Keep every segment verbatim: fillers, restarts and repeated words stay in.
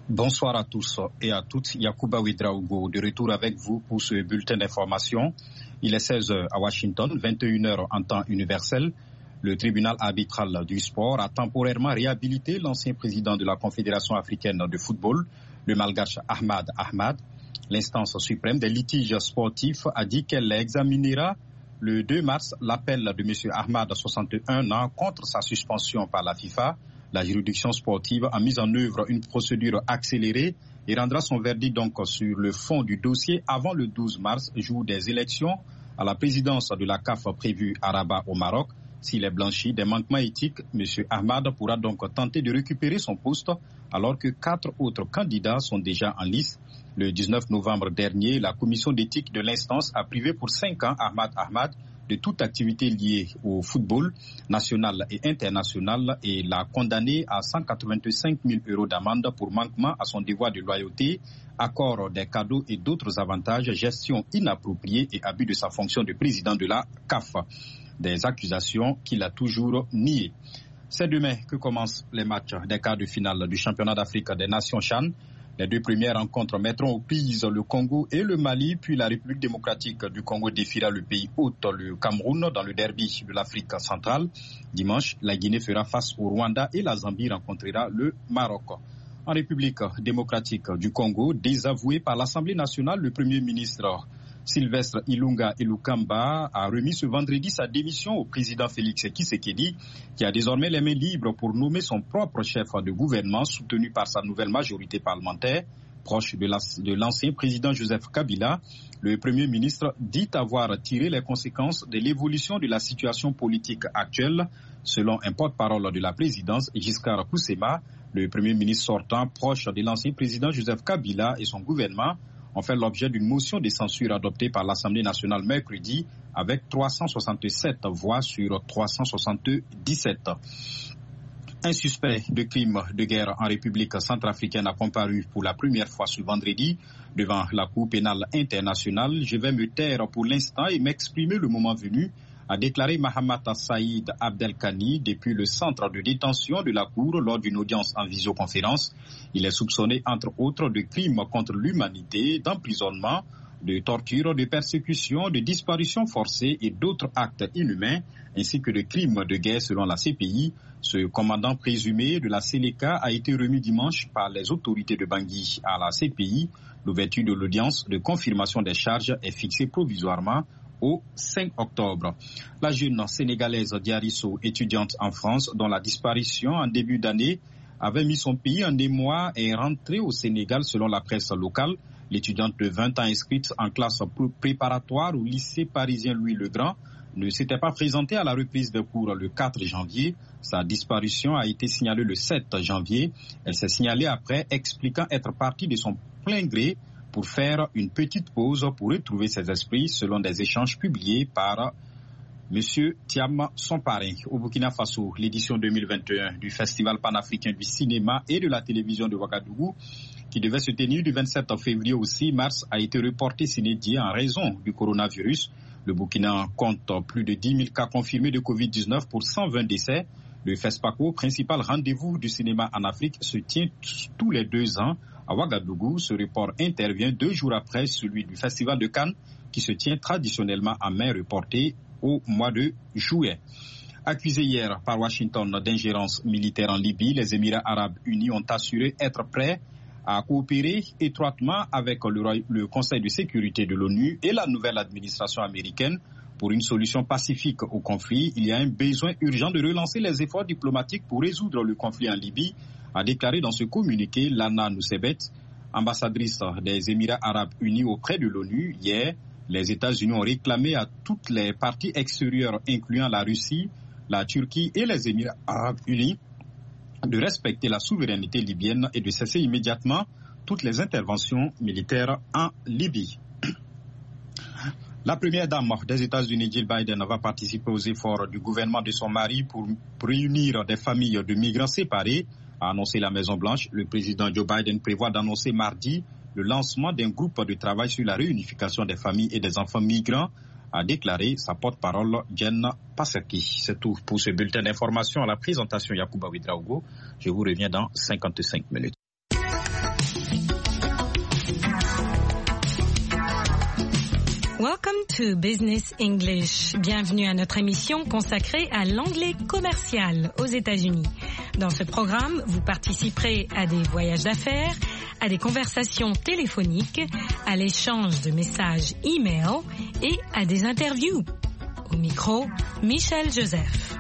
Bonsoir à tous et à toutes. Yacouba Ouedraogo de retour avec vous pour ce bulletin d'information. Il est seize heures à Washington, vingt et une heures en temps universel. Le tribunal arbitral du sport a temporairement réhabilité l'ancien président de la Confédération africaine de football, le malgache Ahmad Ahmad. L'instance suprême des litiges sportifs a dit qu'elle examinera le deux mars l'appel de M. Ahmad, soixante et un ans, contre sa suspension par la FIFA. La juridiction sportive a mis en œuvre une procédure accélérée et rendra son verdict donc sur le fond du dossier avant le douze mars, jour des élections à la présidence de la C A F prévue à Rabat au Maroc. S'il est blanchi des manquements éthiques, M. Ahmad pourra donc tenter de récupérer son poste alors que quatre autres candidats sont déjà en lice. Le dix-neuf novembre dernier, la commission d'éthique de l'instance a privé pour cinq ans Ahmad Ahmad de toute activité liée au football national et international et l'a condamné à cent quatre-vingt-cinq mille euros d'amende pour manquement à son devoir de loyauté, accord des cadeaux et d'autres avantages, gestion inappropriée et abus de sa fonction de président de la C A F. Des accusations qu'il a toujours niées. C'est demain que commencent les matchs des quarts de finale du championnat d'Afrique des Nations CHAN. Les deux premières rencontres mettront aux prises le Congo et le Mali, puis la République démocratique du Congo défiera le pays hôte, le Cameroun, dans le derby de l'Afrique centrale. Dimanche, la Guinée fera face au Rwanda et la Zambie rencontrera le Maroc. En République démocratique du Congo, désavoué par l'Assemblée nationale, le Premier ministre Sylvestre Ilunga Ilukamba a remis ce vendredi sa démission au président Félix Tshisekedi, qui a désormais les mains libres pour nommer son propre chef de gouvernement, soutenu par sa nouvelle majorité parlementaire. Proche de, la, de l'ancien président Joseph Kabila, le Premier ministre dit avoir tiré les conséquences de l'évolution de la situation politique actuelle. Selon un porte-parole de la présidence, Giscard Koussema, le Premier ministre sortant, proche de l'ancien président Joseph Kabila et son gouvernement, ont fait l'objet d'une motion de censure adoptée par l'Assemblée nationale mercredi avec trois cent soixante-sept voix sur trois cent soixante-dix-sept. Un suspect de crime de guerre en République centrafricaine a comparu pour la première fois ce vendredi devant la Cour pénale internationale. Je vais me taire pour l'instant et m'exprimer le moment venu, a déclaré Mahamata Saïd Abdelkani depuis le centre de détention de la Cour lors d'une audience en visioconférence. Il est soupçonné entre autres de crimes contre l'humanité, d'emprisonnement, de torture, de persécution, de disparition forcée et d'autres actes inhumains, ainsi que de crimes de guerre selon la C P I. Ce commandant présumé de la Séléka a été remis dimanche par les autorités de Bangui à la C P I. L'ouverture de l'audience de confirmation des charges est fixée provisoirement au cinq octobre. La jeune sénégalaise Diarisso, étudiante en France, dont la disparition en début d'année avait mis son pays en émoi, est rentrée au Sénégal selon la presse locale. L'étudiante de vingt ans inscrite en classe préparatoire au lycée parisien Louis le Grand ne s'était pas présentée à la reprise de cours le quatre janvier. Sa disparition a été signalée le sept janvier. Elle s'est signalée après, expliquant être partie de son plein gré pour faire une petite pause pour retrouver ses esprits, selon des échanges publiés par M. Thiam, son parrain. Au Burkina Faso, l'édition deux mille vingt et un du Festival panafricain du cinéma et de la télévision de Ouagadougou, qui devait se tenir du vingt-sept février au six mars, a été reporté s'inédié en raison du coronavirus. Le Burkina compte plus de dix mille cas confirmés de covid dix-neuf pour cent vingt décès. Le FESPACO, principal rendez-vous du cinéma en Afrique, se tient tous les deux ans à Ouagadougou. Ce report intervient deux jours après celui du Festival de Cannes, qui se tient traditionnellement en mai, reporté au mois de juillet. Accusés hier par Washington d'ingérence militaire en Libye, les Émirats arabes unis ont assuré être prêts à coopérer étroitement avec le, le Conseil de sécurité de l'ONU et la nouvelle administration américaine pour une solution pacifique au conflit. Il y a un besoin urgent de relancer les efforts diplomatiques pour résoudre le conflit en Libye, a déclaré dans ce communiqué Lana Noussebet, ambassadrice des Émirats arabes unis auprès de l'ONU. Hier, les États-Unis ont réclamé à toutes les parties extérieures, incluant la Russie, la Turquie et les Émirats arabes unis, de respecter la souveraineté libyenne et de cesser immédiatement toutes les interventions militaires en Libye. La première dame des États-Unis, Jill Biden, va participer aux efforts du gouvernement de son mari pour réunir des familles de migrants séparés, a annoncé la Maison-Blanche. Le président Joe Biden prévoit d'annoncer mardi le lancement d'un groupe de travail sur la réunification des familles et des enfants migrants, a déclaré sa porte-parole Jen Psaki. C'est tout pour ce bulletin d'information. À la présentation, Yacouba Ouedraogo. Je vous reviens dans cinquante-cinq minutes. Welcome to Business English. Bienvenue à notre émission consacrée à l'anglais commercial aux États-Unis. Dans ce programme, vous participerez à des voyages d'affaires, à des conversations téléphoniques, à l'échange de messages e-mail et à des interviews. Au micro, Michel Joseph.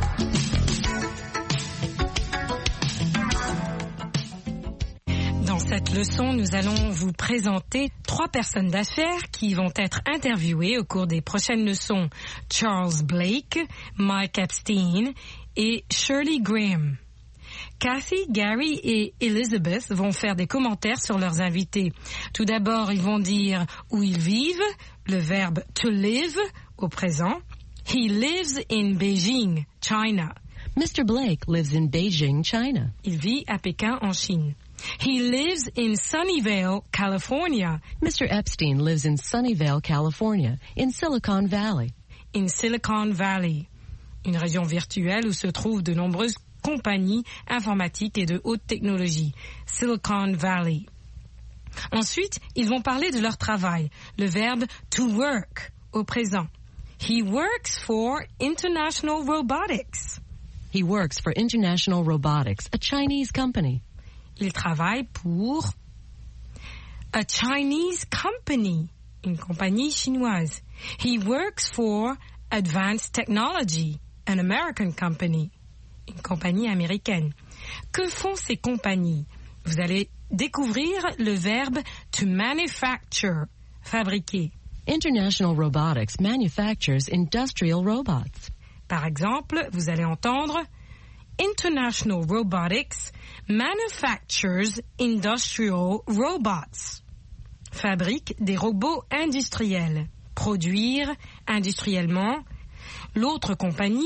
Dans cette leçon, nous allons vous présenter trois personnes d'affaires qui vont être interviewées au cours des prochaines leçons. Charles Blake, Mike Epstein et Shirley Graham. Kathy, Gary et Elizabeth vont faire des commentaires sur leurs invités. Tout d'abord, ils vont dire où ils vivent, le verbe to live au présent. He lives in Beijing, China. Mister Blake lives in Beijing, China. Il vit à Pékin, en Chine. He lives in Sunnyvale, California. Mister Epstein lives in Sunnyvale, California, in Silicon Valley. In Silicon Valley, une région virtuelle où se trouvent de nombreuses compagnies informatiques et de haute technologie. Silicon Valley. Ensuite, ils vont parler de leur travail, le verbe to work au présent. He works for International Robotics. He works for International Robotics, a Chinese company. Il travaille pour a Chinese company, une compagnie chinoise. He works for Advanced Technology, an American company, une compagnie américaine. Que font ces compagnies? Vous allez découvrir le verbe to manufacture, fabriquer. International Robotics manufactures industrial robots. Par exemple, vous allez entendre International Robotics manufactures industrial robots. Fabrique des robots industriels. Produire industriellement. L'autre compagnie,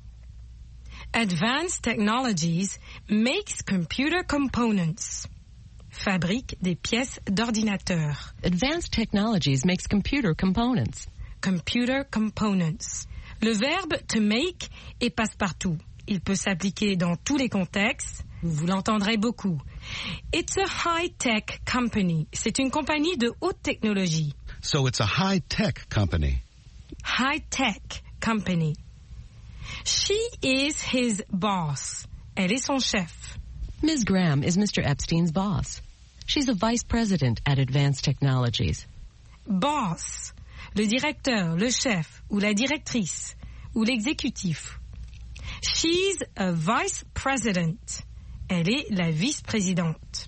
Advanced Technologies, makes computer components. Fabrique des pièces d'ordinateur. Advanced Technologies makes computer components. Computer components. Le verbe to make est passe-partout. Il peut s'appliquer dans tous les contextes. Vous l'entendrez beaucoup. It's a high-tech company. C'est une compagnie de haute technologie. So it's a high-tech company. High-tech company. She is his boss. Elle est son chef. Miz Graham is Mister Epstein's boss. She's a vice president at Advanced Technologies. Boss. Le directeur, le chef, ou la directrice, ou l'exécutif. She's a vice president. Elle est la vice-présidente.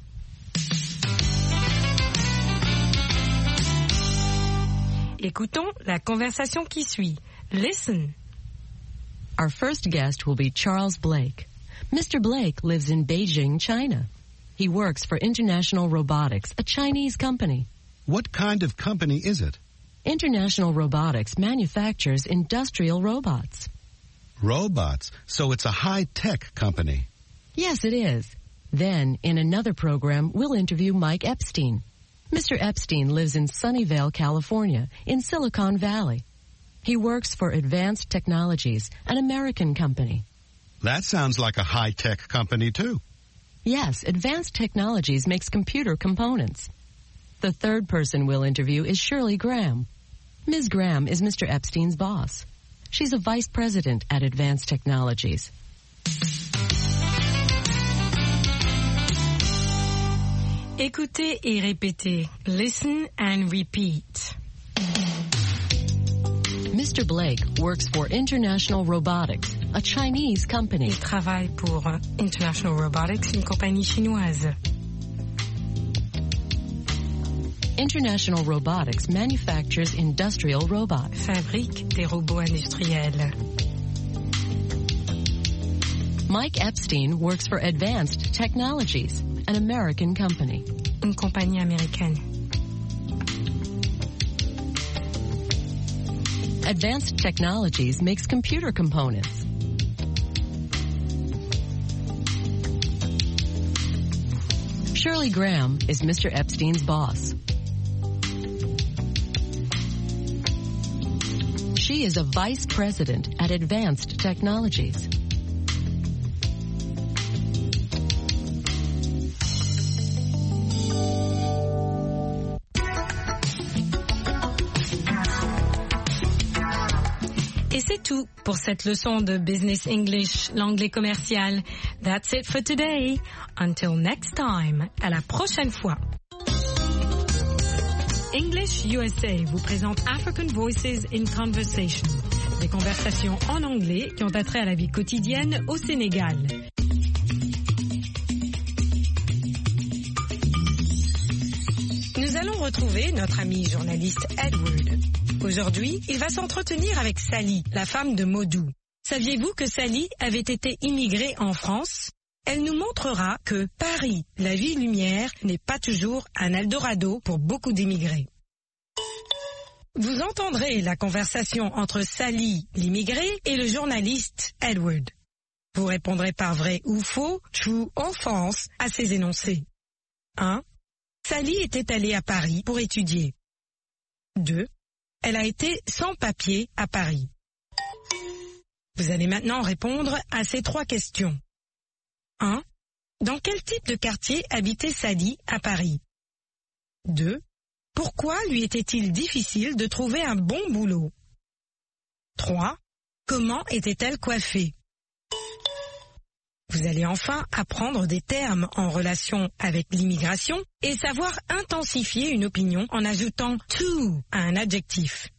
Écoutons la conversation qui suit. Listen. Our first guest will be Charles Blake. Mister Blake lives in Beijing, China. He works for International Robotics, a Chinese company. What kind of company is it? International Robotics manufactures industrial robots. Robots. So it's a high-tech company. Yes, it is. Then, in another program, we'll interview Mike Epstein. Mister Epstein lives in Sunnyvale, California, in Silicon Valley. He works for Advanced Technologies, an American company. That sounds like a high-tech company, too. Yes, Advanced Technologies makes computer components. The third person we'll interview is Shirley Graham. Miz Graham is Mister Epstein's boss. She's a vice president at Advanced Technologies. Écoutez et répétez. Listen and repeat. Mister Blake works for International Robotics, a Chinese company. Il travaille pour International Robotics, une compagnie chinoise. International Robotics manufactures industrial robots. Fabrique des robots industriels. Mike Epstein works for Advanced Technologies, an American company. Une compagnie américaine. Advanced Technologies makes computer components. Shirley Graham is Mister Epstein's boss. She is a vice president at Advanced Technologies. C'est tout pour cette leçon de Business English, l'anglais commercial. That's it for today. Until next time. À la prochaine fois. English U S A vous présente African Voices in Conversation. Des conversations en anglais qui ont attrait à la vie quotidienne au Sénégal. Nous allons retrouver notre ami journaliste Edward. Aujourd'hui, il va s'entretenir avec Sally, la femme de Modou. Saviez-vous que Sally avait été immigrée en France? Elle nous montrera que Paris, la ville lumière, n'est pas toujours un Eldorado pour beaucoup d'immigrés. Vous entendrez la conversation entre Sally, l'immigrée, et le journaliste Edward. Vous répondrez par vrai ou faux, true or false, à ces énoncés. un. Sally était allée à Paris pour étudier. deux. Elle a été sans papier à Paris. Vous allez maintenant répondre à ces trois questions. un. Dans quel type de quartier habitait Sally à Paris? deux. Pourquoi lui était-il difficile de trouver un bon boulot? trois. Comment était-elle coiffée? Vous allez enfin apprendre des termes en relation avec l'immigration et savoir intensifier une opinion en ajoutant to à un adjectif.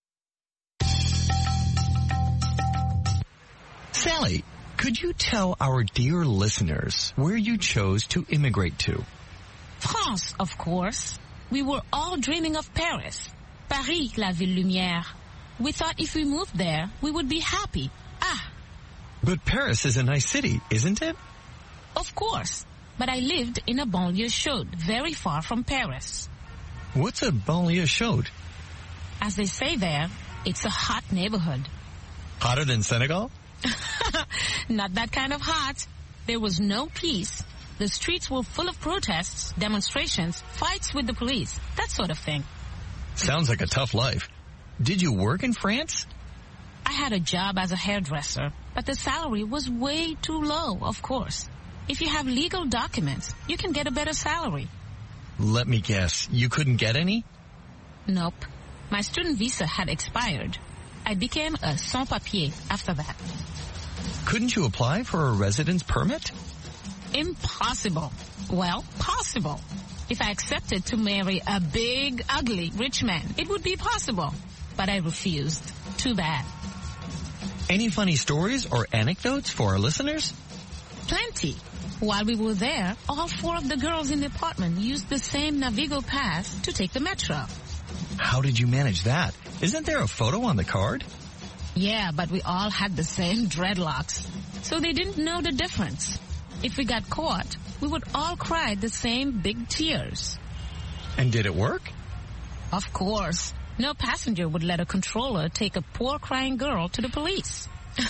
Sally, could you tell our dear listeners where you chose to immigrate to? France, of course. We were all dreaming of Paris. Paris, la ville lumière. We thought if we moved there, we would be happy. Ah! But Paris is a nice city, isn't it? Of course. But I lived in a banlieue chaude, very far from Paris. What's a banlieue chaude? As they say there, it's a hot neighborhood. Hotter than Senegal? Not that kind of hot. There was no peace. The streets were full of protests, demonstrations, fights with the police, that sort of thing. Sounds like a tough life. Did you work in France? I had a job as a hairdresser, but the salary was way too low, of course. If you have legal documents, you can get a better salary. Let me guess, you couldn't get any? Nope. My student visa had expired. I became a sans-papier after that. Couldn't you apply for a residence permit? Impossible. Well, possible. If I accepted to marry a big, ugly, rich man, it would be possible. But I refused. Too bad. Any funny stories or anecdotes for our listeners? Plenty. While we were there, all four of the girls in the apartment used the same Navigo pass to take the metro. How did you manage that? Isn't there a photo on the card? Yeah, but we all had the same dreadlocks. So they didn't know the difference. If we got caught, we would all cry the same big tears. And did it work? Of course. No passenger would let a controller take a poor crying girl to the police.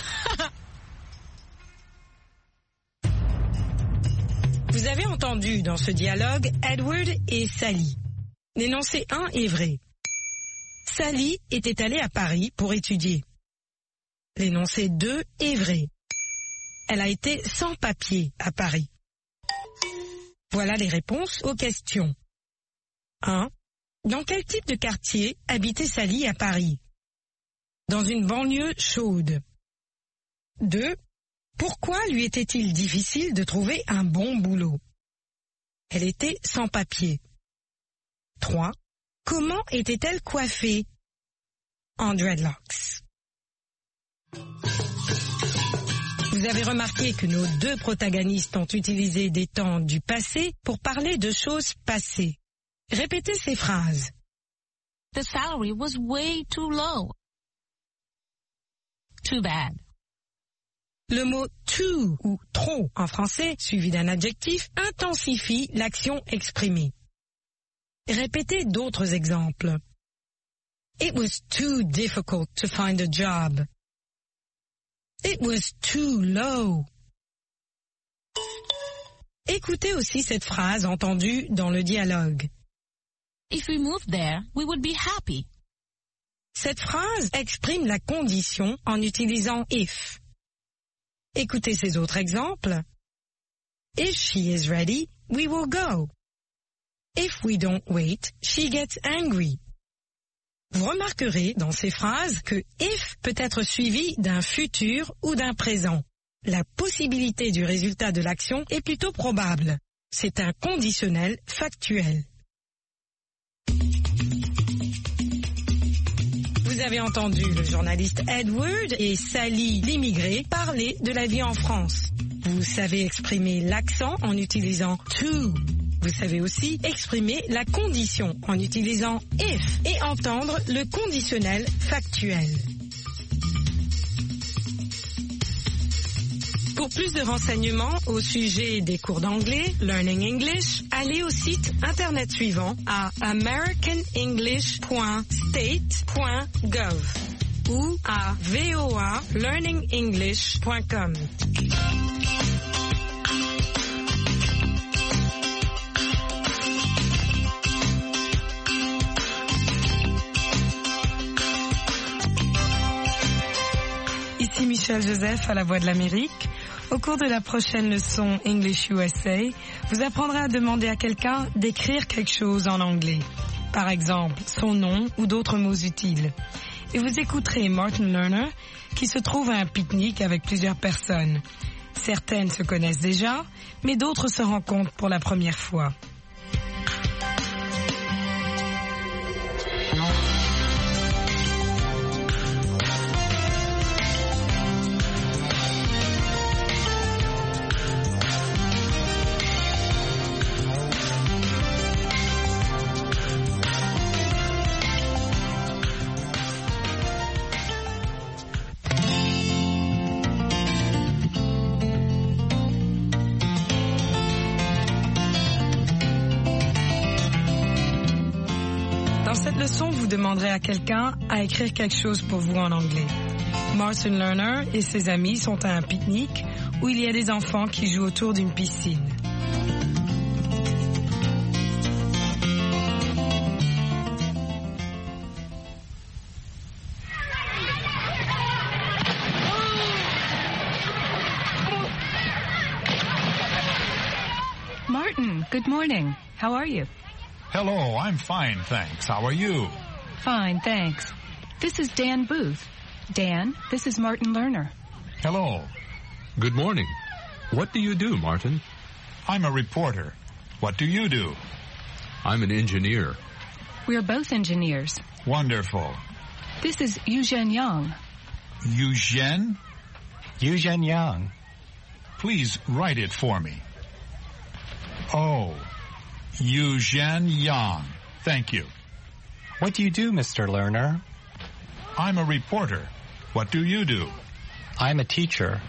Vous avez entendu dans ce dialogue Edward et Sally. L'énoncé un est vrai. Sally était allée à Paris pour étudier. L'énoncé deux est vrai. Elle a été sans papier à Paris. Voilà les réponses aux questions. un. Dans quel type de quartier habitait Sally à Paris? Dans une banlieue chaude. deux. Pourquoi lui était-il difficile de trouver un bon boulot? Elle était sans papier. trois. Comment était-elle coiffée? En dreadlocks. Vous avez remarqué que nos deux protagonistes ont utilisé des temps du passé pour parler de choses passées. Répétez ces phrases. The salary was way too low. Too bad. Le mot too ou trop en français, suivi d'un adjectif, intensifie l'action exprimée. Répétez d'autres exemples. It was too difficult to find a job. It was too low. Écoutez aussi cette phrase entendue dans le dialogue. If we moved there, we would be happy. Cette phrase exprime la condition en utilisant if. Écoutez ces autres exemples. If she is ready, we will go. If we don't wait, she gets angry. Vous remarquerez dans ces phrases que if peut être suivi d'un futur ou d'un présent. La possibilité du résultat de l'action est plutôt probable. C'est un conditionnel factuel. Vous avez entendu le journaliste Edward et Sally l'immigré parler de la vie en France. Vous savez exprimer l'accent en utilisant to. Vous savez aussi exprimer la condition en utilisant if et entendre le conditionnel factuel. Pour plus de renseignements au sujet des cours d'anglais, Learning English, allez au site internet suivant à american english point state point gov ou à v o a learning english point com. Ici Michel Joseph à la Voix de l'Amérique. Au cours de la prochaine leçon English U S A, vous apprendrez à demander à quelqu'un d'écrire quelque chose en anglais. Par exemple, son nom ou d'autres mots utiles. Et vous écouterez Martin Lerner qui se trouve à un pique-nique avec plusieurs personnes. Certaines se connaissent déjà, mais d'autres se rencontrent pour la première fois. Dans cette leçon, vous demanderez à quelqu'un à écrire quelque chose pour vous en anglais. Martin Lerner et ses amis sont à un pique-nique où il y a des enfants qui jouent autour d'une piscine. Martin, good morning. How are you? Hello, I'm fine, thanks. How are you? Fine, thanks. This is Dan Booth. Dan, this is Martin Lerner. Hello. Good morning. What do you do, Martin? I'm a reporter. What do you do? I'm an engineer. We're both engineers. Wonderful. This is Eugene Yang. Eugene? Eugene Yang. Please write it for me. Oh, Eugene Yang. Thank you. What do you do, Mister Lerner? I'm a reporter. What do you do? I'm a teacher.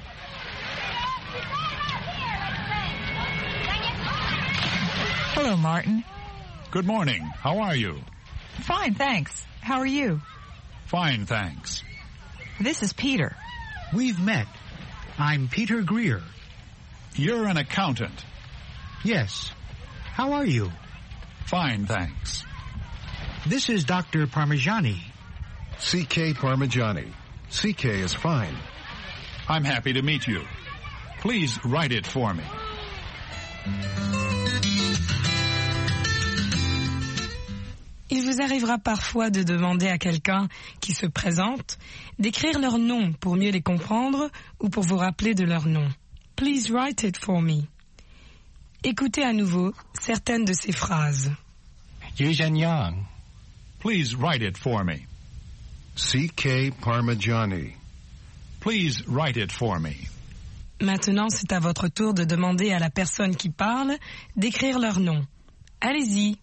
Hello, Martin. Good morning. How are you? Fine, thanks. How are you? Fine, thanks. This is Peter. We've met. I'm Peter Greer. You're an accountant. Yes. How are you? Fine, thanks. This is Doctor Parmigiani. C K Parmigiani. C K is fine. I'm happy to meet you. Please write it for me. Il vous arrivera parfois de demander à quelqu'un qui se présente d'écrire leur nom pour mieux les comprendre ou pour vous rappeler de leur nom. Please write it for me. Écoutez à nouveau certaines de ces phrases. Eugene Yang. Please write it for me. C K Parmigiani. Please write it for me. Maintenant, c'est à votre tour de demander à la personne qui parle d'écrire leur nom. Allez-y.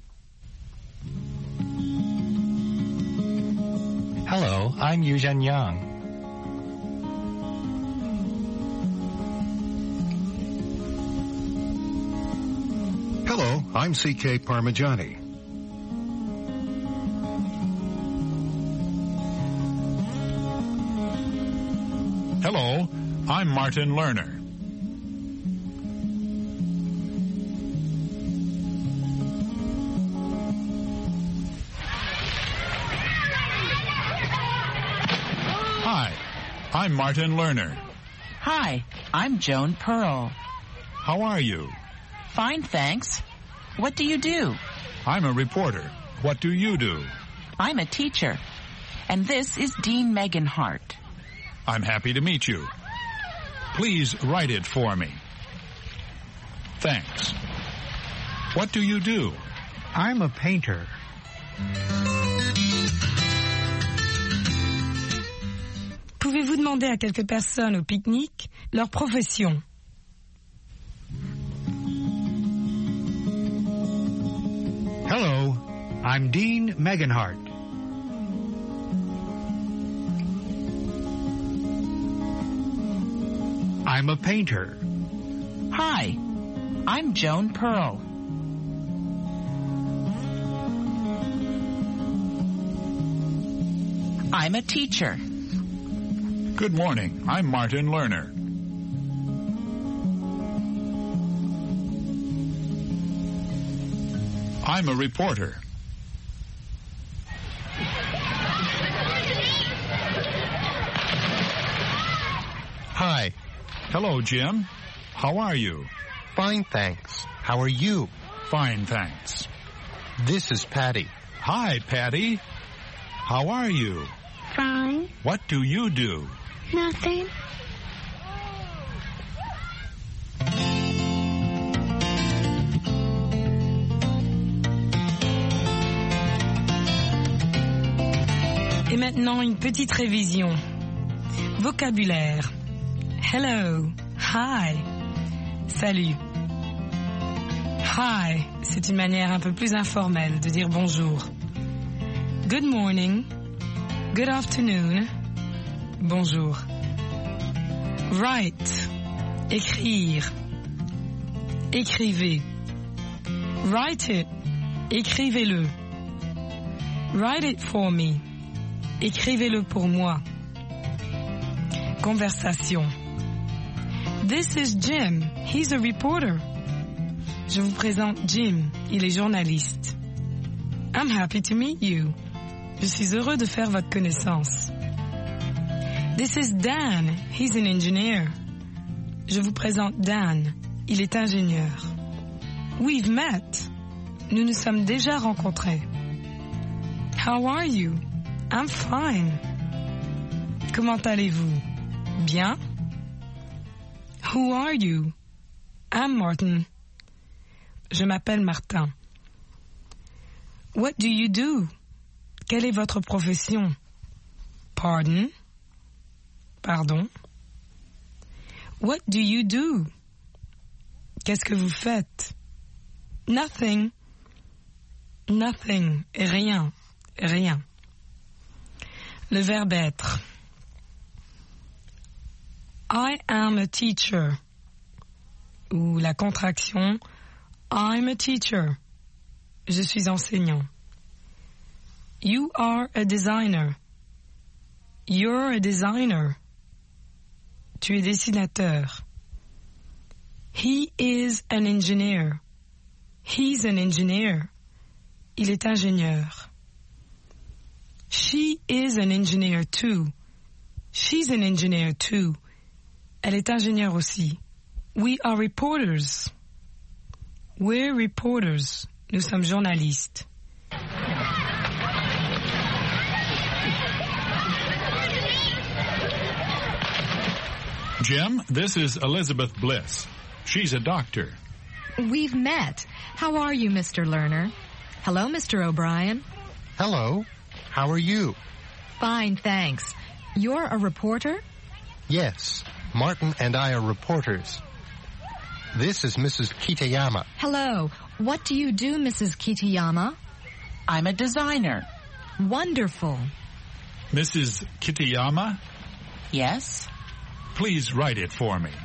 Hello, I'm Eugene Yang. Hello, I'm C K Parmigiani. Hello, I'm Martin Lerner. Hi, I'm Martin Lerner. Hi, I'm Joan Pearl. How are you? Fine, thanks. What do you do? I'm a reporter. What do you do? I'm a teacher. And this is Dean Megan Hart. I'm happy to meet you. Please write it for me. Thanks. What do you do? I'm a painter. Pouvez-vous demander à quelques personnes au pique-nique leur profession? Hello, I'm Dean Meganhart. I'm a painter. Hi, I'm Joan Pearl. I'm a teacher. Good morning. I'm Martin Lerner. I'm a reporter. Hi. Hello, Jim. How are you? Fine, thanks. How are you? Fine, thanks. This is Patty. Hi, Patty. How are you? Fine. What do you do? Nothing. Et maintenant, une petite révision. Vocabulaire. Hello. Hi. Salut. Hi, c'est une manière un peu plus informelle de dire bonjour. Good morning. Good afternoon. Bonjour. Write. Écrire. Écrivez. Write it. Écrivez-le. Write it for me. Écrivez-le pour moi. Conversation. This is Jim. He's a reporter. Je vous présente Jim. Il est journaliste. I'm happy to meet you. Je suis heureux de faire votre connaissance. This is Dan. He's an engineer. Je vous présente Dan. Il est ingénieur. We've met. Nous nous sommes déjà rencontrés. How are you? I'm fine. Comment allez-vous? Bien. Who are you? I'm Martin. Je m'appelle Martin. What do you do? Quelle est votre profession? Pardon? Pardon? What do you do? Qu'est-ce que vous faites? Nothing. Nothing. Rien. Rien. Le verbe être. I am a teacher. Ou la contraction I'm a teacher. Je suis enseignant. You are a designer. You're a designer. Tu es dessinateur. He is an engineer. He's an engineer. Il est ingénieur. She is an engineer too. She's an engineer too. Elle est ingénieure aussi. We are reporters. We're reporters. Nous sommes journalistes. Jim, this is Elizabeth Bliss. She's a doctor. We've met. How are you, Mister Lerner? Hello, Mister O'Brien. Hello. How are you? Fine, thanks. You're a reporter? Yes. Martin and I are reporters. This is Missus Kitayama. Hello. What do you do, Missus Kitayama? I'm a designer. Wonderful. Missus Kitayama? Yes? Please write it for me.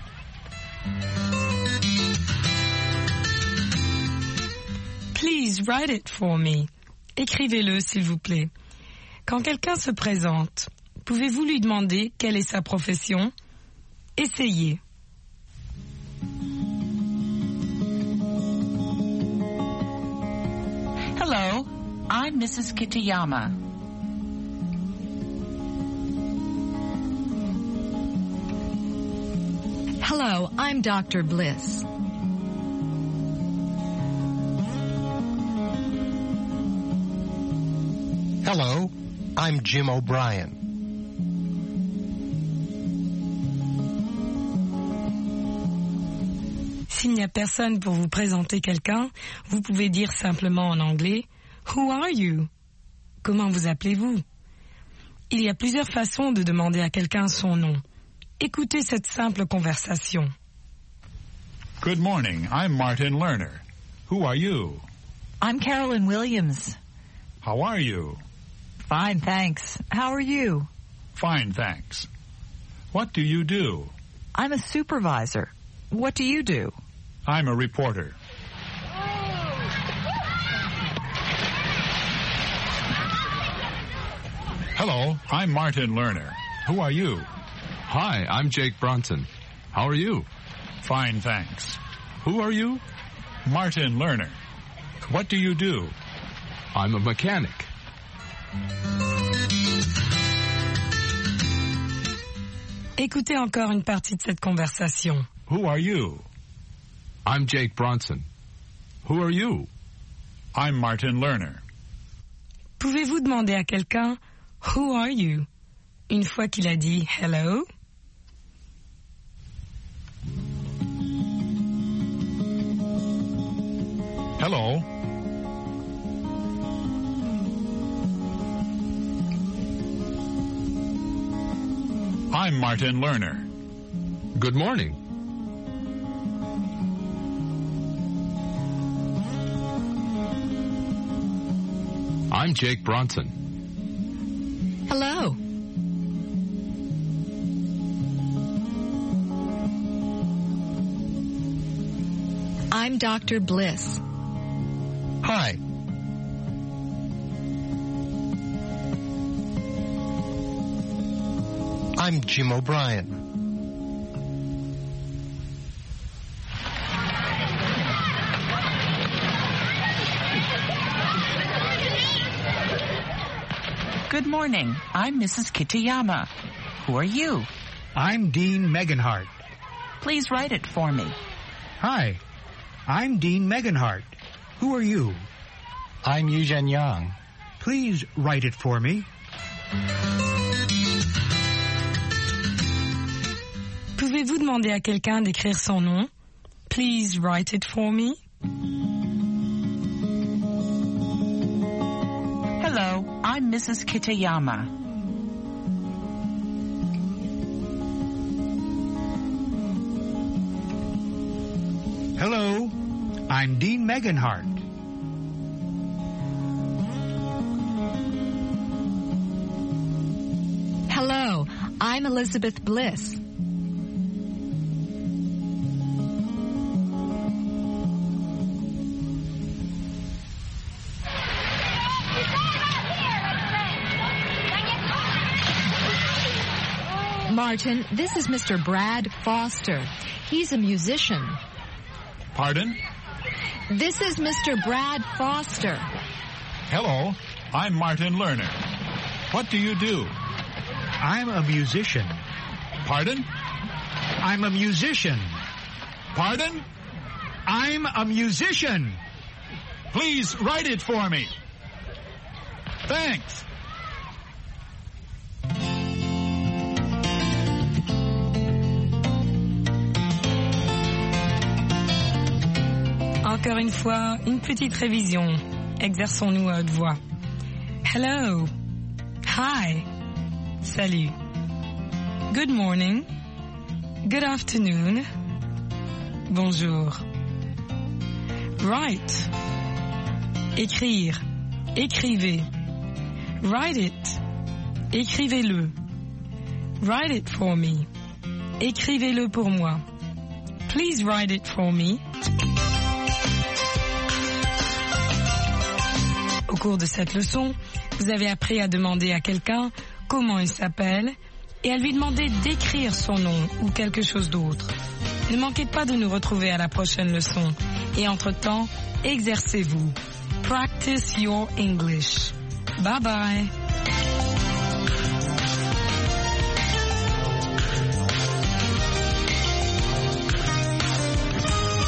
Please write it for me. Écrivez-le, s'il vous plaît. Quand quelqu'un se présente, pouvez-vous lui demander quelle est sa profession? Essayez. Hello, I'm Missus Kitayama. Hello, I'm Doctor Bliss. Hello, I'm Jim O'Brien. S'il n'y a personne pour vous présenter quelqu'un, vous pouvez dire simplement en anglais « Who are you ?» Comment vous appelez-vous? Il y a plusieurs façons de demander à quelqu'un son nom. Écoutez cette simple conversation. Good morning, I'm Martin Lerner. Who are you? I'm Carolyn Williams. How are you? Fine, thanks. How are you? Fine, thanks. What do you do? I'm a supervisor. What do you do? I'm a reporter. Hello, I'm Martin Lerner. Who are you? Hi, I'm Jake Bronson. How are you? Fine, thanks. Who are you? Martin Lerner. What do you do? I'm a mechanic. Écoutez encore une partie de cette conversation. Who are you? I'm Jake Bronson. Who are you? I'm Martin Lerner. Pouvez-vous demander à quelqu'un « Who are you ?» une fois qu'il a dit « Hello » ? Hello. I'm Martin Lerner. Good morning. I'm Jake Bronson. Hello. I'm Doctor Bliss. Hi. I'm Jim O'Brien. Good morning. I'm Missus Kitayama. Who are you? I'm Dean Meganhart. Please write it for me. Hi, I'm Dean Meganhart. Who are you? I'm Eugene Yang. Please write it for me. Pouvez-vous demander à quelqu'un d'écrire son nom? Please write it for me. Hello, I'm Missus Kitayama. Hello, I'm Dean Meganhart. Hello, I'm Elizabeth Bliss. Martin, this is Mister Brad Foster. He's a musician. Pardon? This is Mister Brad Foster. Hello, I'm Martin Lerner. What do you do? I'm a musician. Pardon? I'm a musician. Pardon? I'm a musician. Please write it for me. Thanks. Encore une fois, une petite révision. Exerçons-nous à haute voix. Hello. Hi. Salut. Good morning. Good afternoon. Bonjour. Write. Écrire. Écrivez. Write it. Écrivez-le. Write it for me. Écrivez-le pour moi. Please write it for me. Au cours de cette leçon, vous avez appris à demander à quelqu'un comment il s'appelle et à lui demander d'écrire son nom ou quelque chose d'autre. Ne manquez pas de nous retrouver à la prochaine leçon et entre-temps, exercez-vous. Practice your English. Bye bye.